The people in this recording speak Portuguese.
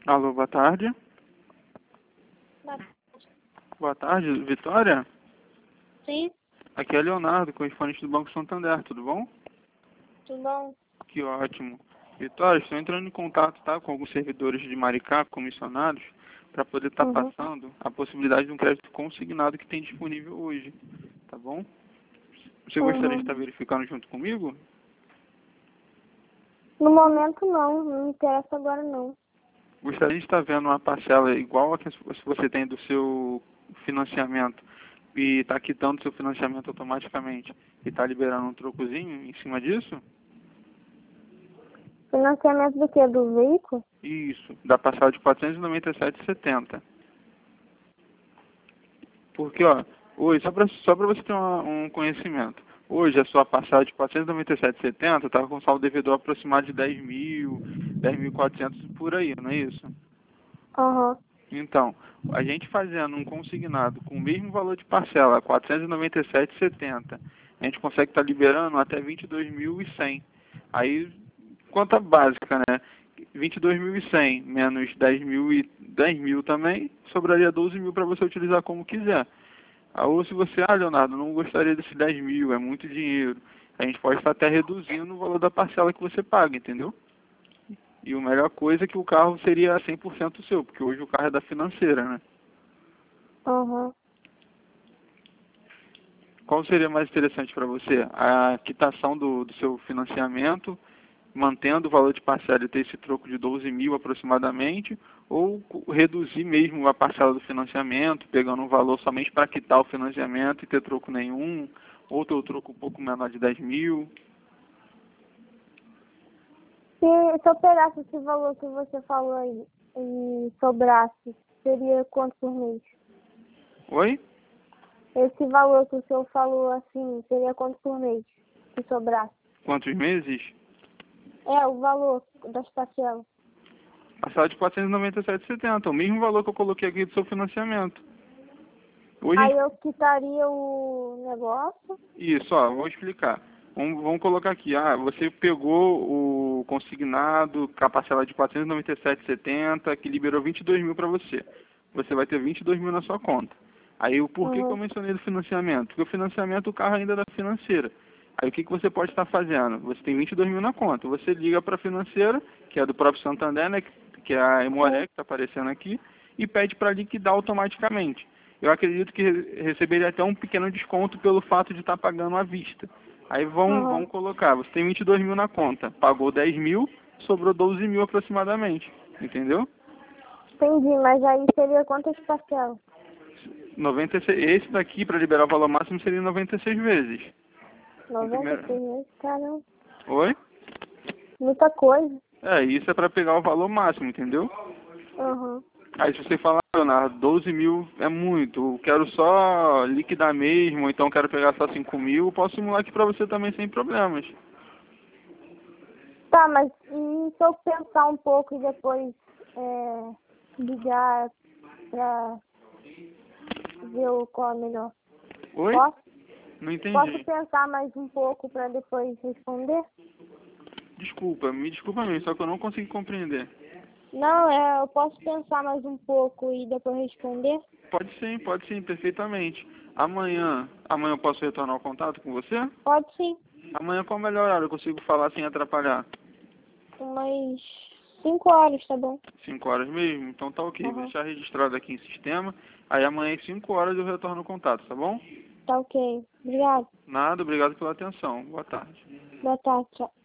Alô, boa tarde. Boa- Boa tarde, Vitória? Sim, Aqui é Leonardo, correspondente do Banco Santander, tudo bom? tudo bom? Que ótimo. Vitória, estou entrando em contato, tá, com alguns servidores de Maricá, comissionados, para poder estar Uhum. passando a possibilidade de um crédito consignado que tem disponível hoje, tá bom? Você gostaria de Uhum. estar verificando junto comigo? No momento não me interessa agora não. Gostaria de estar vendo uma parcela igual a que você tem do seu financiamento e está quitando seu financiamento automaticamente e está liberando um trocozinho em cima disso? Financiamento do quê? Do veículo? Isso, da parcela de 497,70. Porque, ó, hoje, só para você ter um conhecimento, hoje a sua parcela de 497,70 está com saldo devedor aproximado de 10 mil, 10.400 por aí, não é isso? Aham. Então, a gente fazendo um consignado com o mesmo valor de parcela, 497,70, a gente consegue estar liberando até 22.100. Aí, conta básica, né? 22.100 menos 10 mil também, sobraria 12 mil para você utilizar como quiser. Ou se você, Leonardo, não gostaria desses 10 mil, é muito dinheiro, a gente pode estar até reduzindo o valor da parcela que você paga, entendeu? E a melhor coisa é que o carro seria 100% seu, porque hoje o carro é da financeira, né? Aham. Qual seria mais interessante para você? A quitação do seu financiamento, mantendo o valor de parcela e ter esse troco de 12 mil aproximadamente, ou reduzir mesmo a parcela do financiamento, pegando um valor somente para quitar o financiamento e ter troco nenhum, ou ter o troco um pouco menor de 10 mil? Se eu pegasse esse valor que você falou aí e sobrasse, seria quanto por mês? Oi? Esse valor que o senhor falou assim, seria quanto por mês? Se sobrasse. Quantos meses? É, o valor das parcelas. Parcela de 497,70, o mesmo valor que eu coloquei aqui do seu financiamento. Aí Hoje, eu quitaria o negócio. isso, ó, vou explicar. Vamos colocar aqui, você pegou o consignado com a parcela de 497,70, que liberou 22 mil para você. Você vai ter 22 mil na sua conta. Aí o porquê que eu Uhum. mencionei do financiamento? Porque o financiamento, o carro ainda é da financeira. Aí o que você pode estar fazendo? Você tem 22 mil na conta. Você liga para a financeira, que é do próprio Santander, né, que é a Emoré, Sim. que está aparecendo aqui, e pede para liquidar automaticamente. Eu acredito que receberia até um pequeno desconto pelo fato de estar pagando à vista. Aí Uhum. vão colocar, você tem 22 mil na conta, pagou 10 mil, sobrou 12 mil aproximadamente, entendeu? Entendi, mas aí seria quantas parcelas? 96, esse daqui, para liberar o valor máximo, seria 96 vezes. O Noventa e primeiro... seis meses? Caramba, Oi? muita coisa. Isso é para pegar o valor máximo, entendeu? Uhum. Aí se você falar, Leonardo, 12 mil é muito, eu quero só liquidar mesmo, ou então quero pegar só 5 mil, eu posso simular aqui para você também sem problemas. Tá, mas e se eu pensar um pouco e depois ligar pra ver qual é melhor? Oi? Posso? Não Posso entendi. pensar mais um pouco pra depois responder? Desculpa, me desculpa mesmo, só que eu não consegui compreender. Não, eu posso pensar mais um pouco e depois responder? Pode sim, perfeitamente. Amanhã eu posso retornar o contato com você? Pode sim. Amanhã qual é o melhor horário? Eu consigo falar sem atrapalhar? Umas 5 horas, tá bom? 5 horas mesmo? Então tá ok, vou Uhum. deixar registrado aqui em sistema. Aí amanhã às 5 horas eu retorno o contato, tá bom? Tá ok. Obrigado. Nada, obrigado pela atenção. Boa tarde. Boa tarde, tchau.